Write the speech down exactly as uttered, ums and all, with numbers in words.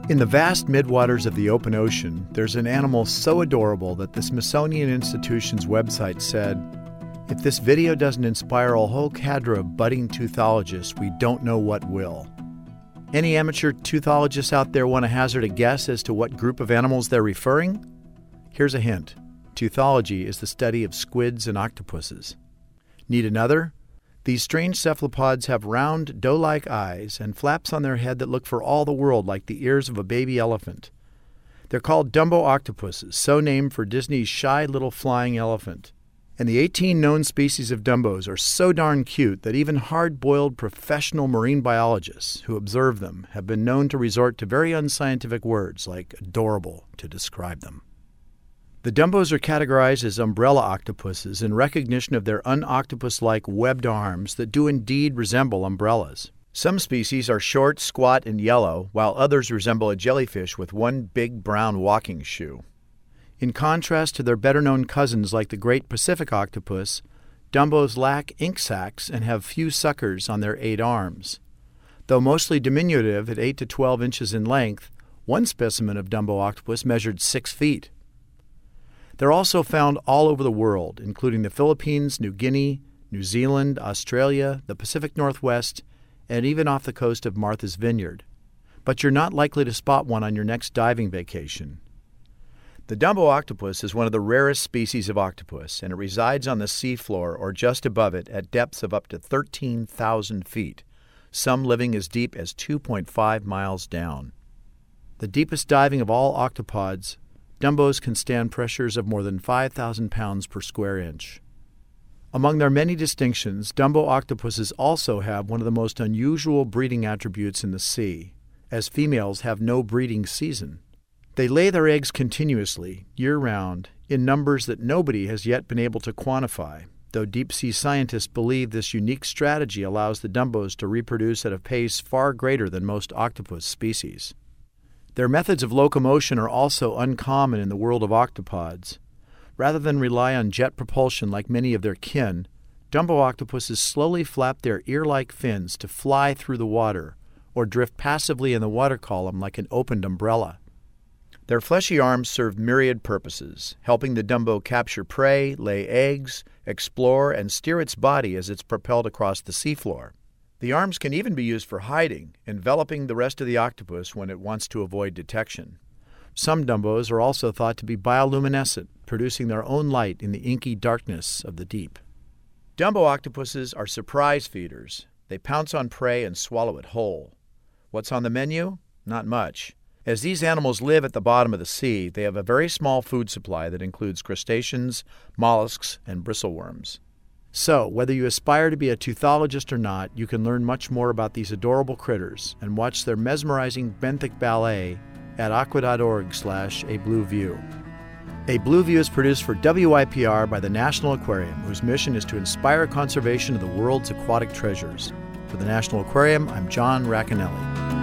In the vast midwaters of the open ocean, there's an animal so adorable that the Smithsonian Institution's website said, "If this video doesn't inspire a whole cadre of budding teuthologists, we don't know what will." Any amateur teuthologists out there want to hazard a guess as to what group of animals they're referring? Here's a hint. Teuthology is the study of squids and octopuses. Need another? These strange cephalopods have round, doe-like eyes and flaps on their head that look for all the world like the ears of a baby elephant. They're called Dumbo octopuses, so named for Disney's shy little flying elephant. And the eighteen known species of Dumbos are so darn cute that even hard-boiled professional marine biologists who observe them have been known to resort to very unscientific words like adorable to describe them. The Dumbos are categorized as umbrella octopuses in recognition of their un-octopus-like webbed arms that do indeed resemble umbrellas. Some species are short, squat, and yellow, while others resemble a jellyfish with one big brown walking shoe. In contrast to their better-known cousins like the great Pacific octopus, Dumbos lack ink sacs and have few suckers on their eight arms. Though mostly diminutive at eight to twelve inches in length, one specimen of Dumbo octopus measured six feet. They're also found all over the world, including the Philippines, New Guinea, New Zealand, Australia, the Pacific Northwest, and even off the coast of Martha's Vineyard. But you're not likely to spot one on your next diving vacation. The Dumbo octopus is one of the rarest species of octopus, and it resides on the seafloor or just above it at depths of up to thirteen thousand feet, some living as deep as two point five miles down. The deepest diving of all octopods, Dumbos can stand pressures of more than five thousand pounds per square inch. Among their many distinctions, Dumbo octopuses also have one of the most unusual breeding attributes in the sea, as females have no breeding season. They lay their eggs continuously, year-round, in numbers that nobody has yet been able to quantify, though deep-sea scientists believe this unique strategy allows the Dumbos to reproduce at a pace far greater than most octopus species. Their methods of locomotion are also uncommon in the world of octopods. Rather than rely on jet propulsion like many of their kin, Dumbo octopuses slowly flap their ear-like fins to fly through the water or drift passively in the water column like an opened umbrella. Their fleshy arms serve myriad purposes, helping the Dumbo capture prey, lay eggs, explore, and steer its body as it's propelled across the seafloor. The arms can even be used for hiding, enveloping the rest of the octopus when it wants to avoid detection. Some Dumbos are also thought to be bioluminescent, producing their own light in the inky darkness of the deep. Dumbo octopuses are surprise feeders. They pounce on prey and swallow it whole. What's on the menu? Not much. As these animals live at the bottom of the sea, they have a very small food supply that includes crustaceans, mollusks, and bristleworms. So, whether you aspire to be a teuthologist or not, you can learn much more about these adorable critters and watch their mesmerizing benthic ballet at aqua.org slash a blue view. A Blue View is produced for W I P R by the National Aquarium, whose mission is to inspire conservation of the world's aquatic treasures. For the National Aquarium, I'm John Racanelli.